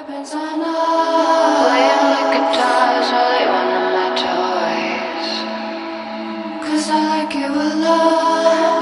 happens, I know. Playing with guitars while they one of my toys. 'Cause I like you a lot.